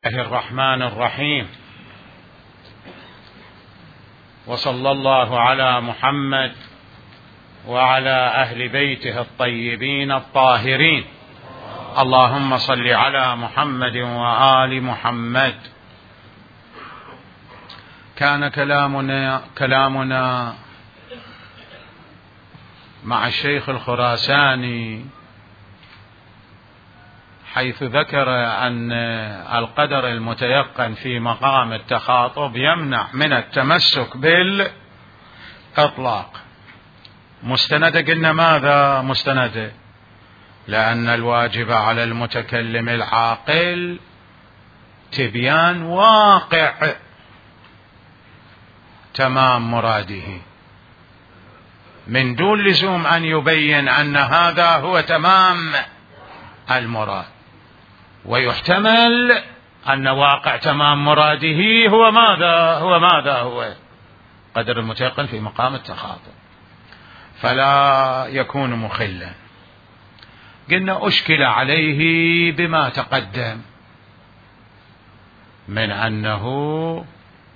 الله الرحمن الرحيم، وصلى الله على محمد وعلى أهل بيته الطيبين الطاهرين. اللهم صل على محمد وآل محمد. كان كلامنا مع الشيخ الخراساني حيث ذكر أن القدر المتيقن في مقام التخاطب يمنع من التمسك بالإطلاق. مستند قلنا ماذا مستند؟ لأن الواجب على المتكلم العاقل تبيان واقع تمام مراده من دون لزوم أن يبين أن هذا هو تمام المراد، ويحتمل أن واقع تمام مراده هو ماذا؟ قدر المتيقن في مقام التخاطب، فلا يكون مخلا. قلنا أشكل عليه بما تقدم من أنه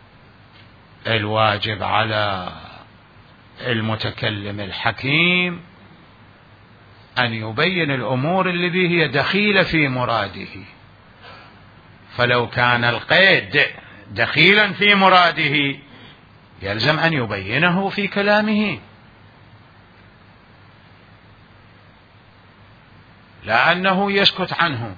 الواجب على المتكلم الحكيم أن يبين الأمور التي هي دخيلة في مراده، فلو كان القيد دخيلا في مراده يلزم أن يبينه في كلامه، لأنه يسكت عنه،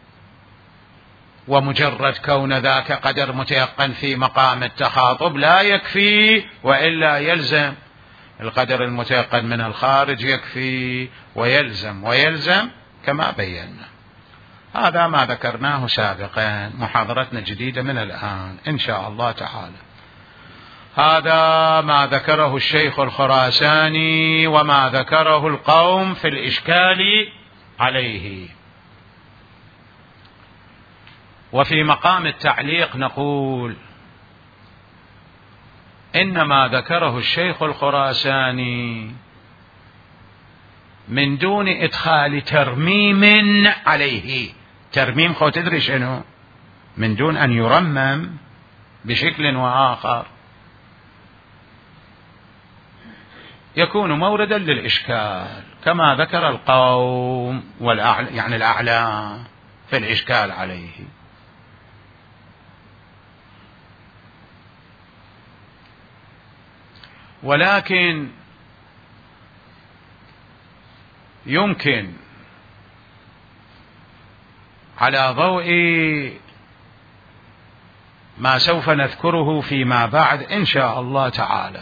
ومجرد كون ذاك قدر متيقن في مقام التخاطب لا يكفي، وإلا يلزم القدر المتيقن من الخارج يكفي ويلزم كما بينا. هذا ما ذكرناه سابقا، محاضرتنا جديدة من الآن إن شاء الله تعالى. هذا ما ذكره الشيخ الخراساني وما ذكره القوم في الإشكال عليه. وفي مقام التعليق نقول إنما ذكره الشيخ الخراساني من دون إدخال ترميم عليه. ترميم خو تدري شنو؟ من دون أن يرمم بشكل وآخر يكون موردا للإشكال، كما ذكر القوم يعني الأعلام في الإشكال عليه. ولكن يمكن على ضوء ما سوف نذكره فيما بعد إن شاء الله تعالى،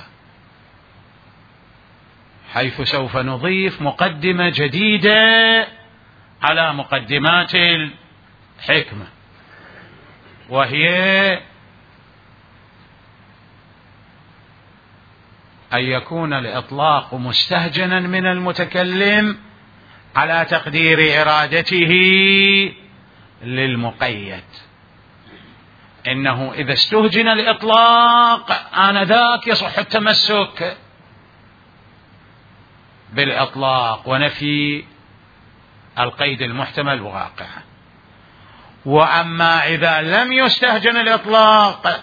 حيث سوف نضيف مقدمة جديدة على مقدمات الحكمة، وهي أن يكون الإطلاق مستهجنا من المتكلم على تقدير إرادته للمقيد. إنه إذا استهجن الإطلاق آنذاك يصح التمسك بالإطلاق ونفي القيد المحتمل واقعا. وأما إذا لم يستهجن الإطلاق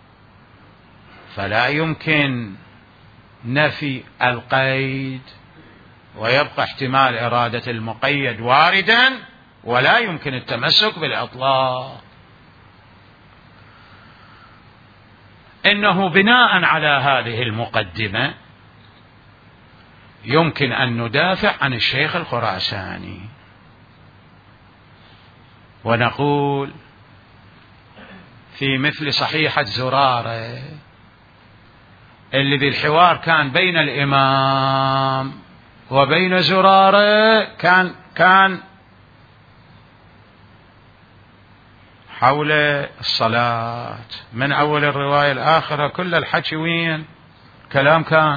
فلا يمكن نفي القيد، ويبقى احتمال إرادة المقيد واردا، ولا يمكن التمسك بالإطلاق. إنه بناء على هذه المقدمة يمكن أن ندافع عن الشيخ الخراساني ونقول في مثل صحيحة زرارة الذي الحوار كان بين الإمام وبين زرارة كان حول الصلاة، من أول الرواية الآخرة كل الحكي وين كلام كان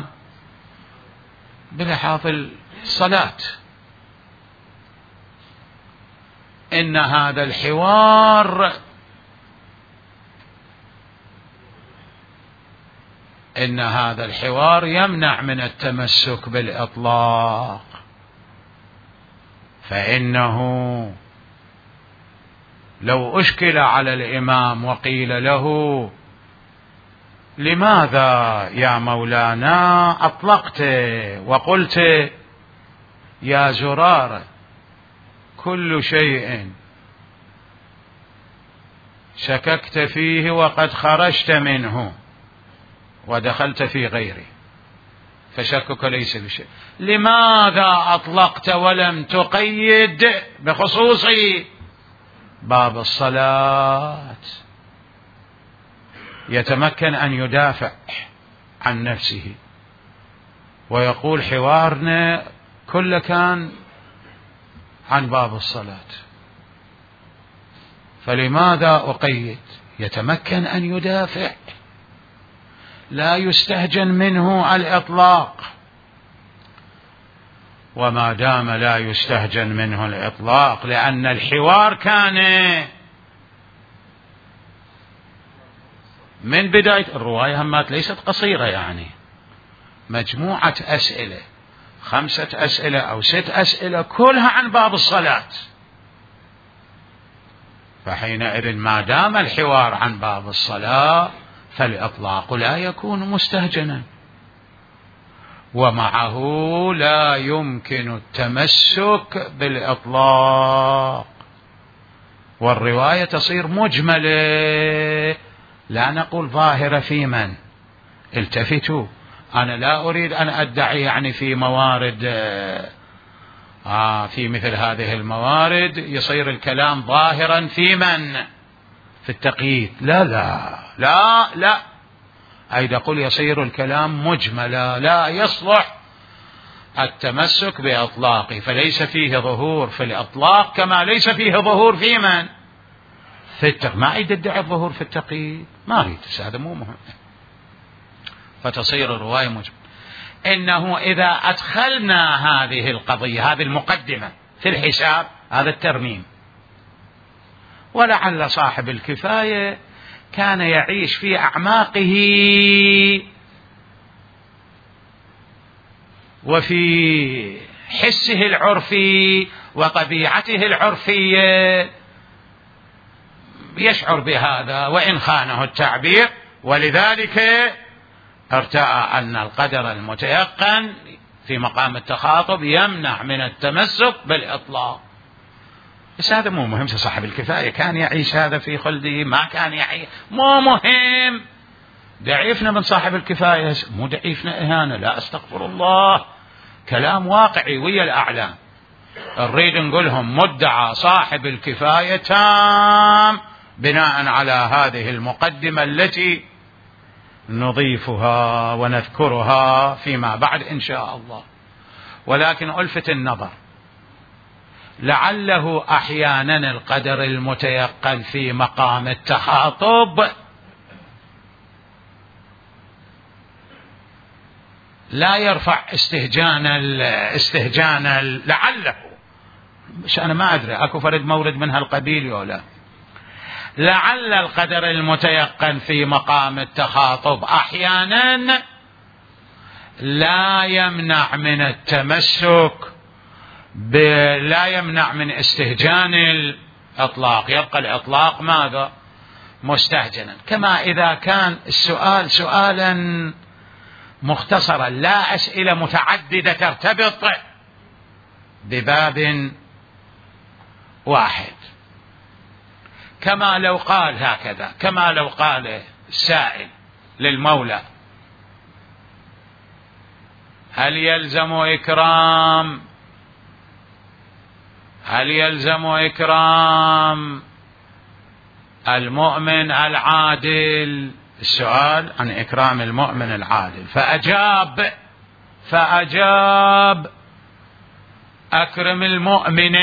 بلحاظ الصلاة. إن هذا الحوار يمنع من التمسك بالإطلاق، فإنه لو أشكل على الإمام وقيل له لماذا يا مولانا أطلقت وقلت يا زرارة كل شيء شككت فيه وقد خرجت منه ودخلت في غيره فشكك ليس بشيء، لماذا أطلقت ولم تقيد بخصوص باب الصلاة؟ يتمكن أن يدافع عن نفسه ويقول حوارنا كله كان عن باب الصلاة، فلماذا أقيد؟ يتمكن أن يدافع، لا يستهجن منه الإطلاق، وما دام لا يستهجن منه الإطلاق لأن الحوار كان من بداية الرواية همات ليست قصيرة، يعني مجموعة أسئلة 5 أسئلة أو 6 أسئلة كلها عن باب الصلاة، فحينئذ ما دام الحوار عن باب الصلاة فالإطلاق لا يكون مستهجنا، ومعه لا يمكن التمسك بالإطلاق، والرواية تصير مجملة لا نقول ظاهرة في من. التفتوا، أنا لا أريد أن أدعي يعني في موارد في مثل هذه الموارد يصير الكلام ظاهرا في من؟ في التقييد، لا لا لا لا، أي نقول يصير الكلام مجملا لا يصلح التمسك بإطلاقه، فليس فيه ظهور في الإطلاق كما ليس فيه ظهور في من؟ في التقييد. ما أريد أدعي الظهور في التقييد، ما أريد، هذا مو مهم، فتصير الرواية مجملة. إنه إذا أدخلنا هذه القضية هذه المقدمة في الحساب هذا الترميم، ولعل صاحب الكفاية كان يعيش في أعماقه وفي حسه العرفي وطبيعته العرفية يشعر بهذا وإن خانه التعبير، ولذلك ارتأى أن القدر المتيقن في مقام التخاطب يمنع من التمسك بالإطلاق. بس هذا مو مهم، صاحب الكفاية كان يعيش هذا في خلده، ما كان يعيش مو مهم. ضعيفنا من صاحب الكفاية مو ضعيفنا إهانة، لا استغفر الله، كلام واقعي ويا الأعلام. نريد نقولهم مدعى صاحب الكفاية تام بناء على هذه المقدمة التي نضيفها ونذكرها فيما بعد إن شاء الله. ولكن ألفت النظر لعله أحيانا القدر المتيقن في مقام التخاطب لا يرفع استهجانا لعله، مش أنا ما أدري أكو فرد مورد من هالقبيل ولا، لعل القدر المتيقن في مقام التخاطب أحيانا لا يمنع من التمسك لا يمنع من استهجان الإطلاق، يبقى الإطلاق ماذا؟ مستهجنا. كما إذا كان السؤال سؤالا مختصرا لا أسئلة متعددة ترتبط بباب واحد، كما لو قال هكذا، كما لو قال السائل للمولى هل يلزم إكرام المؤمن العادل؟ السؤال عن إكرام المؤمن العادل، فأجاب أكرم المؤمن.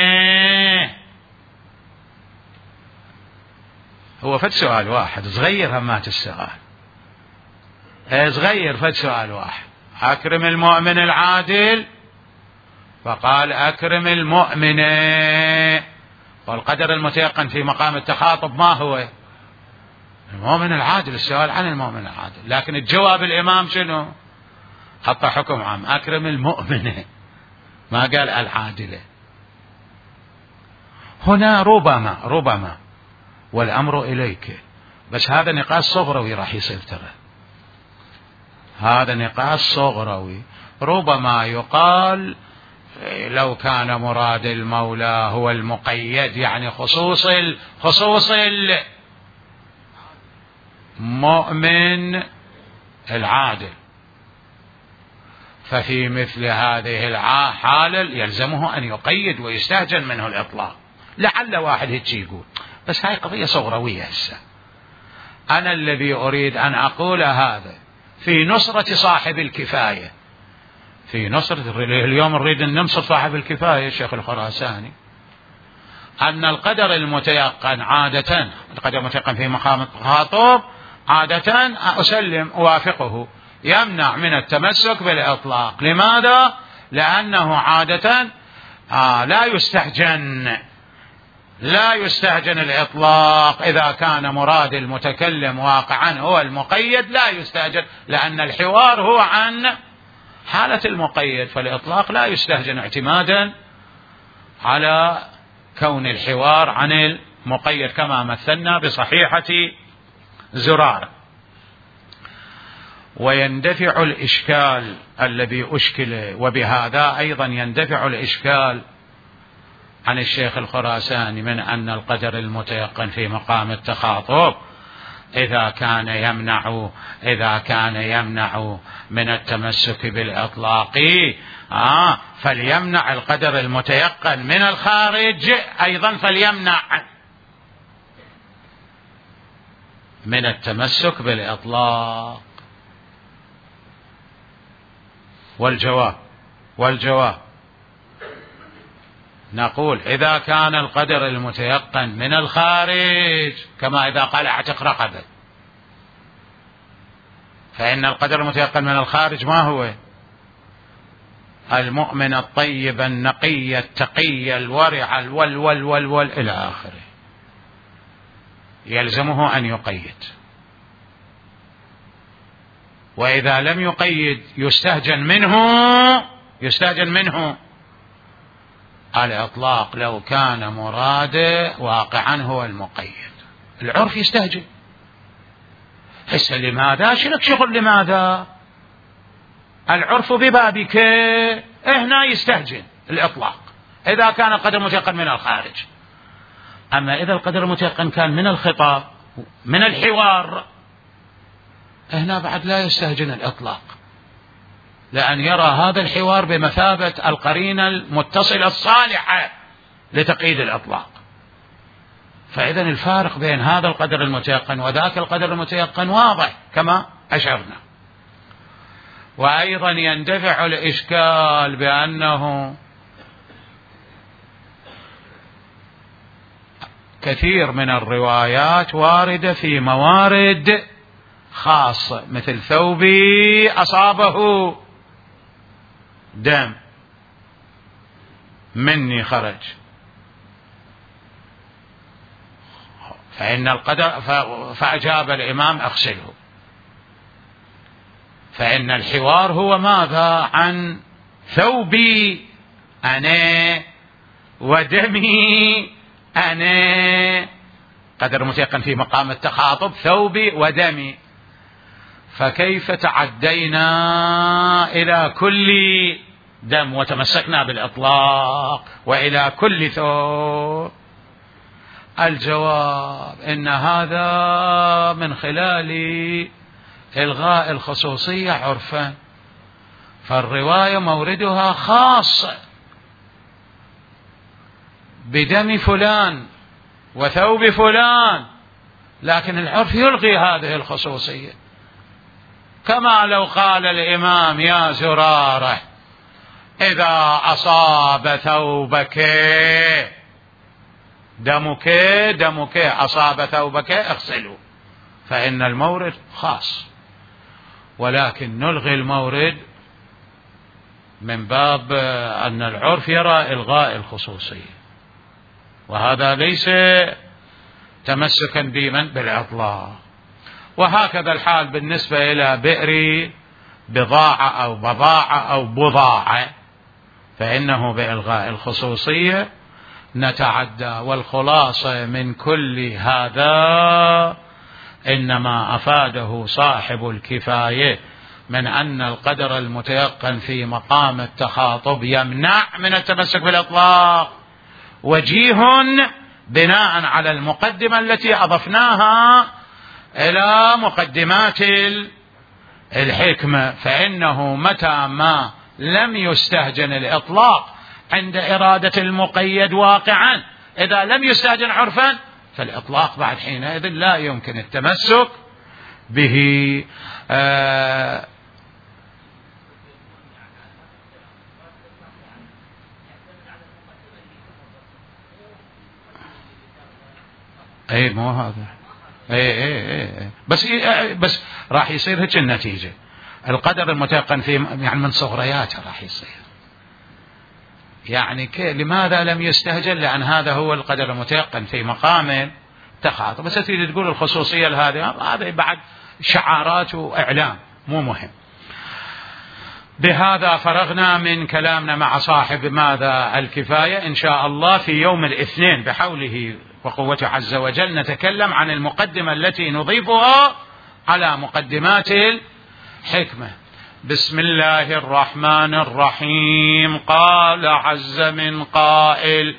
هو فد سؤال واحد صغير، همات السؤال صغير، فد سؤال واحد، أكرم المؤمن العادل، فقال أكرم المؤمن. والقدر المتيقن في مقام التخاطب ما هو؟ المؤمن العادل، السؤال عن المؤمن العادل، لكن الجواب الإمام شنو؟ حط حكم عام، أكرم المؤمن، ما قال العادلة. هنا ربما والأمر إليك. بس هذا نقاش صغروي راح يصير، ترى هذا نقاش صغروي. ربما يقال لو كان مراد المولى هو المقيد، يعني خصوص المؤمن العادل، ففي مثل هذه الحالة يلزمه أن يقيد ويستهجن منه الإطلاق. لعل واحد هيك يقول، بس هاي قضية صغروية. هسه أنا الذي أريد أن أقول هذا في نصرة صاحب الكفاية، في نصرة اليوم نريد أن ننصر صاحب الكفاية الشيخ الخراساني، أن القدر المتيقن عادة، القدر المتيقن في مقام التخاطب عادة أسلم أوافقه، يمنع من التمسك بالإطلاق. لماذا؟ لأنه عادة لا يستهجن الإطلاق. إذا كان مراد المتكلم واقعا هو المقيد لا يستهجن، لأن الحوار هو عن حالة المقيد، فالإطلاق لا يستهجن اعتمادا على كون الحوار عن المقيد، كما مثلنا بصحيحة زرارة. ويندفع الإشكال الذي أشكل، وبهذا أيضا يندفع الإشكال عن الشيخ الخراساني من أن القدر المتيقن في مقام التخاطب إذا كان يمنع من التمسك بالإطلاق فليمنع القدر المتيقن من الخارج أيضا، فليمنع من التمسك بالإطلاق. والجواب نقول إذا كان القدر المتيقن من الخارج، كما إذا قال اعتق رقبة، فإن القدر المتيقن من الخارج ما هو؟ المؤمن الطيب النقي التقي الورع الول إلى آخره، يلزمه أن يقيد. وإذا لم يقيد يستهجن منه الإطلاق لو كان مراده واقعا هو المقيد. العرف يستهجن. هسه لماذا؟ شلك شغل لماذا؟ العرف ببابك هنا يستهجن الإطلاق إذا كان القدر متيقن من الخارج. أما إذا القدر المتيقن كان من الخطاب من الحوار، هنا بعد لا يستهجن الإطلاق، لأن يرى هذا الحوار بمثابة القرينة المتصلة الصالحة لتقييد الإطلاق. فإذا الفارق بين هذا القدر المتيقن وذاك القدر المتيقن واضح كما أشرنا. وأيضا يندفع الإشكال بأنه كثير من الروايات واردة في موارد خاصة، مثل ثوبي أصابه دم مني خرج، فإن القدر فأجاب الإمام أغسله، فإن الحوار هو ماذا؟ عن ثوبي أنا ودمي أنا، قدر متيقن في مقام التخاطب ثوبي ودمي، فكيف تعدينا إلى كل دم وتمسكنا بالإطلاق وإلى كل ثوب؟ الجواب إن هذا من خلال إلغاء الخصوصية عرفا، فالرواية موردها خاص بدم فلان وثوب فلان، لكن العرف يلغي هذه الخصوصية. كما لو قال الإمام يا زرارة إذا أصاب ثوبك دمك أصاب ثوبك اغسله، فإن المورد خاص، ولكن نلغي المورد من باب أن العرف يرى إلغاء الخصوصية، وهذا ليس تمسكا بالإطلاق. وهكذا الحال بالنسبة إلى بئر بضاعة أو بضاعة أو بضاعة، فإنه بإلغاء الخصوصية نتعدى. والخلاصة من كل هذا إنما أفاده صاحب الكفاية من أن القدر المتيقن في مقام التخاطب يمنع من التمسك بالإطلاق، وجيه بناء على المقدمة التي أضفناها إلى مقدمات الحكمة، فإنه متى ما لم يستهجن الإطلاق عند إرادة المقيد واقعا، إذا لم يستهجن عرفا فالإطلاق بعد حينئذ لا يمكن التمسك به. اي مو هذا، اي بس راح يصير هيك النتيجة. القدر المتيقن في يعني من صغرياته راح يصير، يعني لماذا لم يستهجن؟ لأن هذا هو القدر المتيقن في مقام التخاطب. بس تريد تقول الخصوصية هذا بعد شعارات وإعلام مو مهم. بهذا فرغنا من كلامنا مع صاحب ماذا الكفاية. إن شاء الله في يوم الاثنين بحوله وقوته عز وجل نتكلم عن المقدمة التي نضيفها على مقدمات الحكمة. بسم الله الرحمن الرحيم. قال عز من قائل: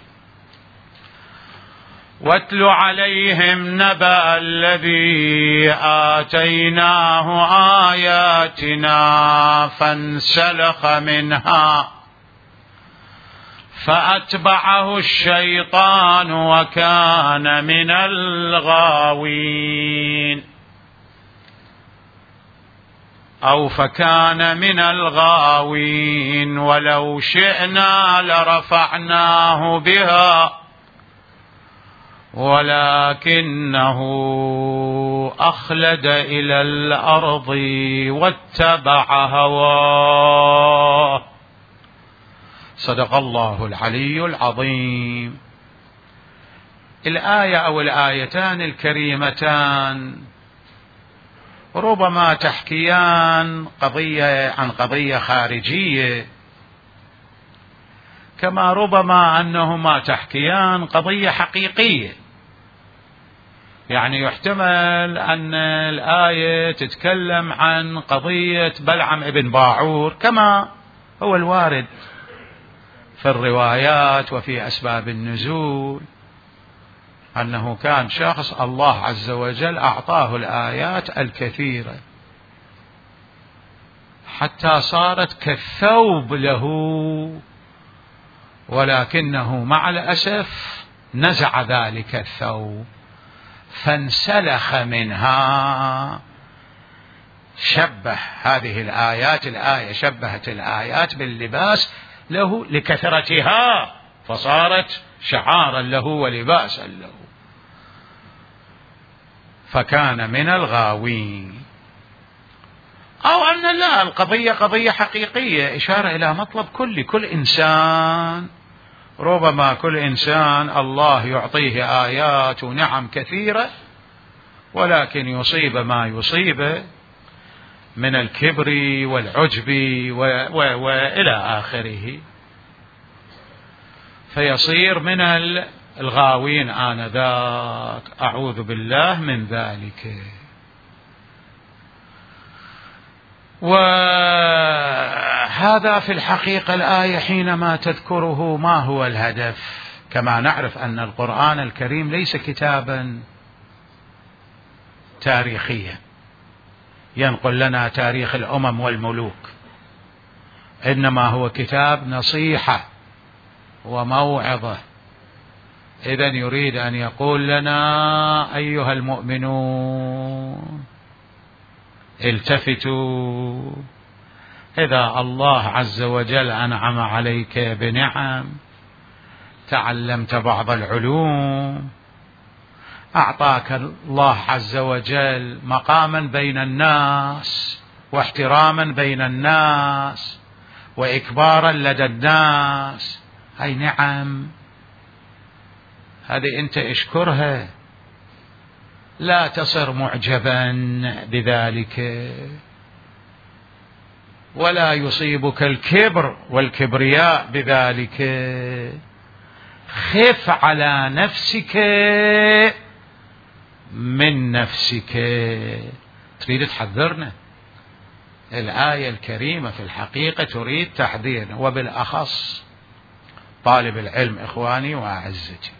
واتل عليهم نبأ الذي آتيناه آياتنا فانسلخ منها فأتبعه الشيطان وكان من الغاوين، أو فكان من الغاوين. ولو شئنا لرفعناه بها ولكنه أخلد إلى الأرض واتبع هواه. صدق الله العلي العظيم. الآية أو الآيتان الكريمتان ربما تحكيان عن قضية خارجية، كما ربما أنهما تحكيان قضية حقيقية. يعني يحتمل أن الآية تتكلم عن قضية بلعم ابن باعور كما هو الوارد في الروايات وفي أسباب النزول، أنه كان شخص الله عز وجل أعطاه الآيات الكثيرة حتى صارت كالثوب له، ولكنه مع الأسف نزع ذلك الثوب فانسلخ منها. شبه هذه الآية شبهت الآيات باللباس له لكثرتها، فصارت شعارا له ولباسا له، فكان من الغاوين. أو أن لا، القضية قضية حقيقية، إشارة إلى مطلب كل إنسان. ربما كل إنسان الله يعطيه آيات ونعم كثيرة، ولكن يصيب ما يصيب من الكبر والعجب وإلى آخره، فيصير من الغاوين آنذاك. أعوذ بالله من ذلك. وهذا في الحقيقة الآية حينما تذكره ما هو الهدف؟ كما نعرف أن القرآن الكريم ليس كتابا تاريخيا ينقل لنا تاريخ الأمم والملوك، إنما هو كتاب نصيحة وموعظة. إذن يريد أن يقول لنا أيها المؤمنون التفتوا، إذا الله عز وجل أنعم عليك بنعم، تعلمت بعض العلوم، أعطاك الله عز وجل مقاما بين الناس واحتراما بين الناس وإكبارا لدى الناس، هاي نعم، هذه أنت اشكرها، لا تصر معجبا بذلك، ولا يصيبك الكبر والكبرياء بذلك. خف على نفسك من نفسك. تريد تحذرنا. الآية الكريمة في الحقيقة تريد تحذيرنا، وبالأخص طالب العلم. إخواني وأعزتي،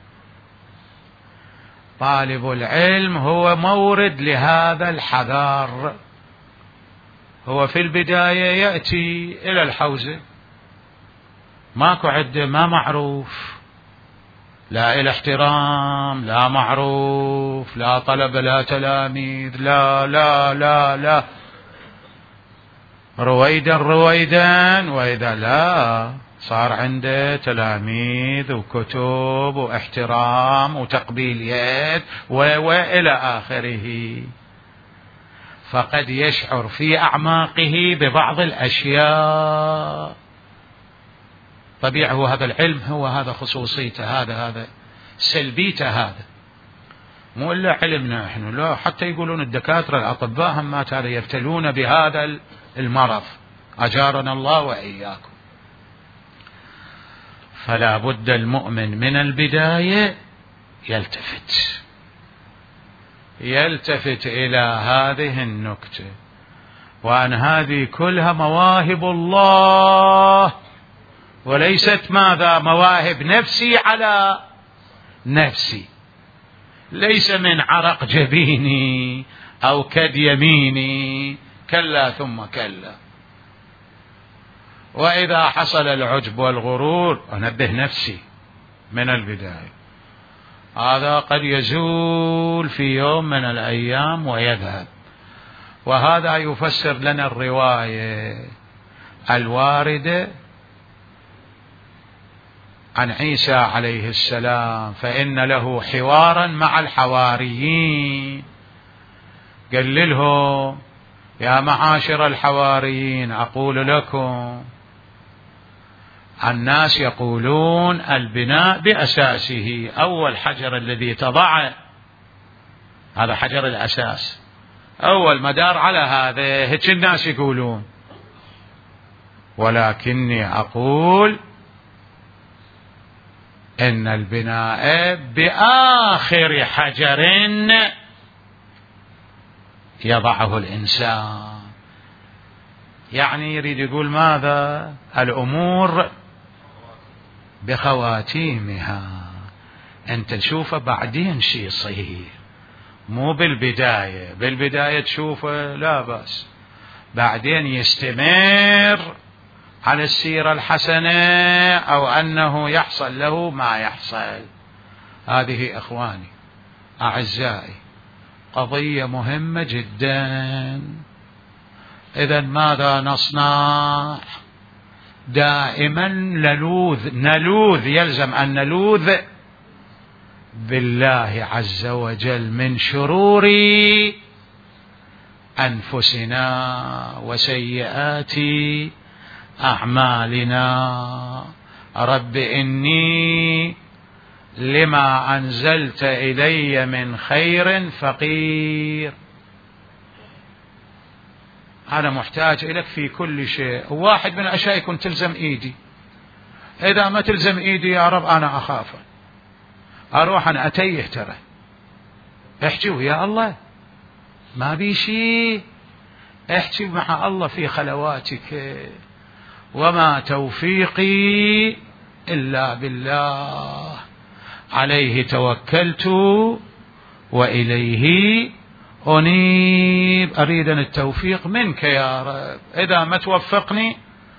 طالب العلم هو مورد لهذا الحذر. هو في البداية يأتي إلى الحوزة، ماكو عدة، ما معروف، لا إلى احترام، لا معروف، لا طلبة، لا تلاميذ، لا لا لا لا، رويدا رويدا، وإذا لا صار عنده تلاميذ وكتب واحترام وتقبيل يد وإلى آخره. فقد يشعر في أعماقه ببعض الأشياء. طبيعه هذا العلم، هو هذا خصوصيته، هذا سلبيته، هذا مو إلا علمنا نحن، لا، حتى يقولون الدكاترة الأطباء هم هذا يبتلون بهذا المرض، أجارنا الله وإياكم. فلا بد المؤمن من البداية يلتفت إلى هذه النكتة، وأن هذه كلها مواهب الله، وليست ماذا مواهب نفسي على نفسي، ليس من عرق جبيني أو كد يميني، كلا ثم كلا. وإذا حصل العجب والغرور أنبه نفسي من البداية، هذا قد يزول في يوم من الأيام ويذهب. وهذا يفسر لنا الرواية الواردة عن عيسى عليه السلام، فإن له حوارا مع الحواريين، قال لهم: يا معاشر الحواريين، أقول لكم، الناس يقولون البناء بأساسه، أول حجر الذي تضعه هذا حجر الأساس، أول مدار على هذا، هيك الناس يقولون، ولكني أقول إن البناء بآخر حجر يضعه الإنسان. يعني يريد يقول ماذا؟ الأمور بخواتيمها، أنت تشوفه بعدين شي يصير، مو بالبداية تشوفه لا بأس، بعدين يستمر على السيرة الحسنة، أو أنه يحصل له ما يحصل. هذه إخواني أعزائي قضية مهمة جدا. إذن ماذا نصنع؟ دائما نلوذ، يلزم أن نلوذ بالله عز وجل من شرور أنفسنا وسيئات أعمالنا. رب إني لما أنزلت إلي من خير فقير. أنا محتاج إليك في كل شيء. واحد من الأشياء يكون تلزم إيدي، إذا ما تلزم إيدي يا رب أنا أخاف، أروح أنا أتيه، ترى احكي ويا الله، ما بي شيء، احكي مع الله في خلواتك. وما توفيقي إلا بالله، عليه توكلت وإليه أنيب. أريد التوفيق منك يا رب، إذا ما توفقني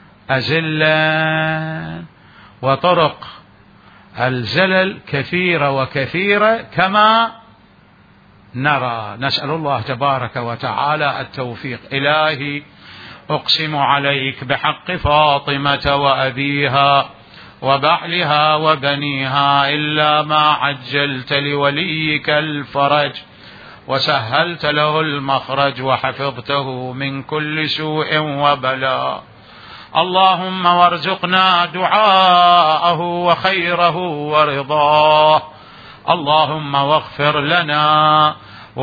أزلا. وطرق الزلل كثيرة وكثيرة كما نرى. نسأل الله تبارك وتعالى التوفيق. إلهي أقسم عليك بحق فاطمة وأبيها وبعلها وبنيها، إلا ما عجلت لوليك الفرج وسهلت له المخرج وحفظته من كل سوء وبلاء. اللهم وارزقنا دعاءه وخيره ورضاه. اللهم واغفر لنا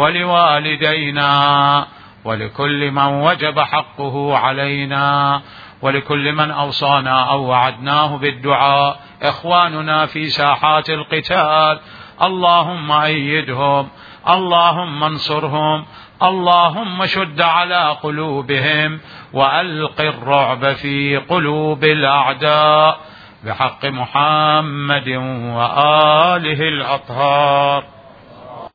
ولوالدينا ولكل من وجب حقه علينا، ولكل من أوصانا أو وعدناه بالدعاء، إخواننا في ساحات القتال، اللهم أيدهم، اللهم انصرهم، اللهم شد على قلوبهم وألق الرعب في قلوب الأعداء، بحق محمد وآله الأطهار.